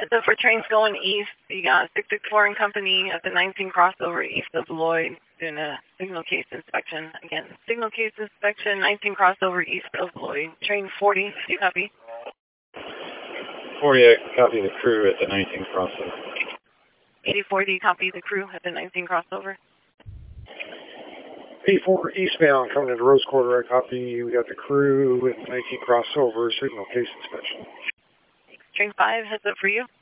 So for trains going east, you got 664 and Company at the 19 crossover east of Lloyd doing a signal case inspection. Again, signal case inspection, 19 crossover east of Lloyd. Train 40, do you copy? 40, I copy the crew at the 19 crossover. 84, do you copy the crew at the 19 crossover? 84 eastbound coming into Rose Quarter, I copy. We got the crew with 19 crossover signal case inspection. Train 5 heads up for you.